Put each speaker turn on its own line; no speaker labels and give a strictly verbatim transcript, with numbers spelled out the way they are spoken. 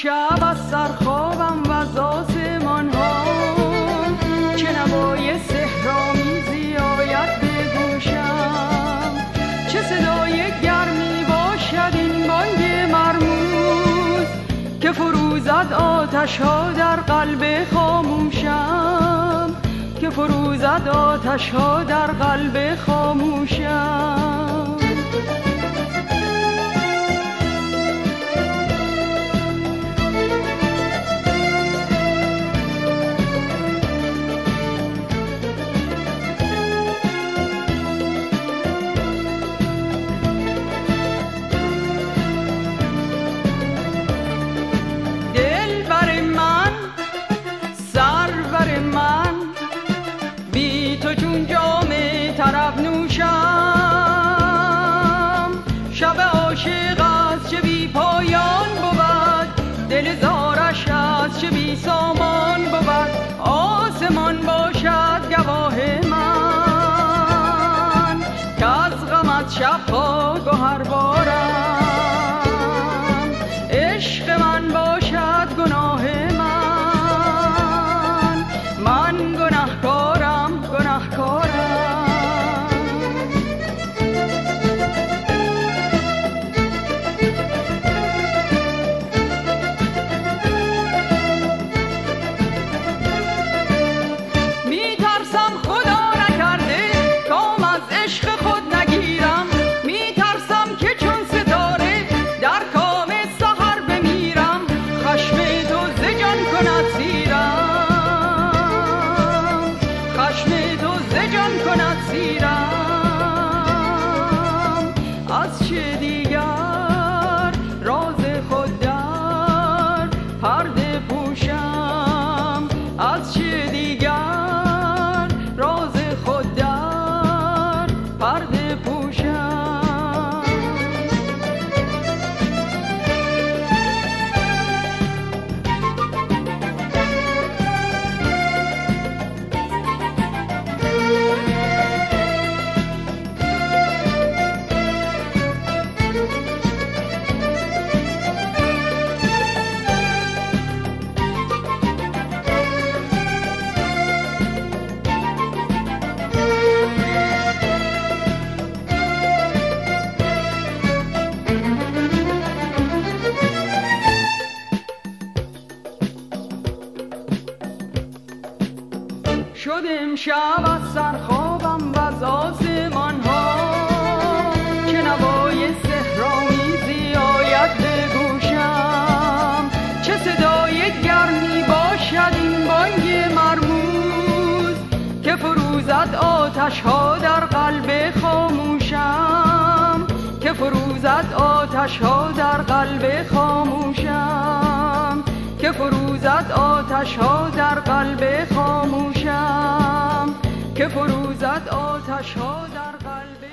شب از سرخوابم و از آسمان ها چه نوای سحرآمیزی آید به گوشم، چه صدای گرمی باشد این بانگ مرموز که فروزد آتش ها در قلب خاموشم، که فروزد آتش ها در قلب خاموشم. طرب نوشم شب عاشق از چه بی پایان بود، دل زارش از چه بی سامان بود. آسمان باشد گواه من که از غمت شبها گوهر بارم، عشق من باشد گناه من، من گناهکارم گناهکارم. از چه دیگر راز خود در پرده پوشم، از چه دیگر راز خود در پرده پوشم. شد امشب از سرخوابم و از آسمان ها چه نوای سحرآمیزی آید به گوشم، چه صدای گرمی باشد این بانگ مرموز که فروزد آتش ها در قلب خاموشم، که فروزد آتش ها در قلب خاموشم، که فروزد آتش ها در قلب خاموشم، که فروزد آتش ها در قلب